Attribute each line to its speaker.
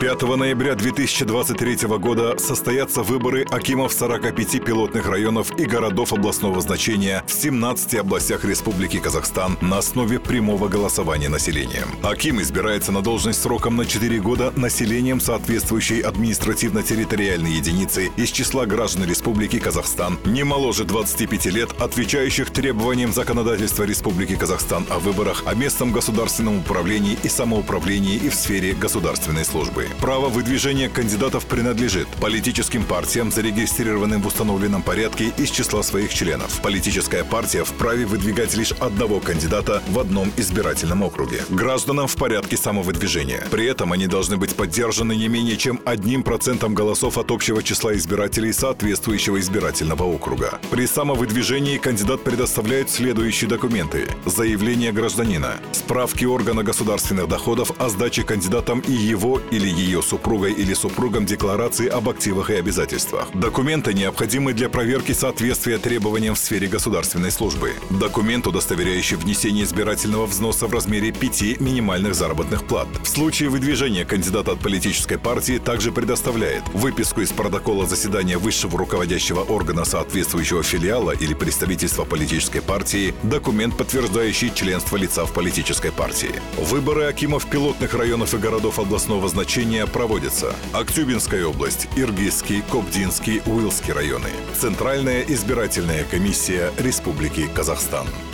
Speaker 1: 5 ноября 2023 года состоятся выборы акимов 45 пилотных районов и городов областного значения в 17 областях Республики Казахстан на основе прямого голосования населением. Аким избирается на должность сроком на 4 года населением соответствующей административно-территориальной единицы из числа граждан Республики Казахстан не моложе 25 лет, отвечающих требованиям законодательства Республики Казахстан о выборах, о местном государственном управлении и самоуправлении и в сфере государственной службы. Право выдвижения кандидатов принадлежит политическим партиям, зарегистрированным в установленном порядке из числа своих членов. Политическая партия вправе выдвигать лишь одного кандидата в одном избирательном округе. Гражданам в порядке самовыдвижения. При этом они должны быть поддержаны не менее чем 1% голосов от общего числа избирателей соответствующего избирательного округа. При самовыдвижении кандидат предоставляет следующие документы: заявление гражданина, справки органа государственных доходов о сдаче кандидатам и его или ее супругой или супругом декларации об активах и обязательствах. Документы необходимы для проверки соответствия требованиям в сфере государственной службы. Документ, удостоверяющий внесение избирательного взноса в размере 5 минимальных заработных плат. В случае выдвижения кандидата от политической партии также предоставляет выписку из протокола заседания высшего руководящего органа соответствующего филиала или представительства политической партии, документ, подтверждающий членство лица в политической партии. Выборы акимов пилотных районов и городов областного значения проводятся: Актюбинская область, Иргизский, Кобдинский, Уыльский районы. Центральная избирательная комиссия Республики Казахстан.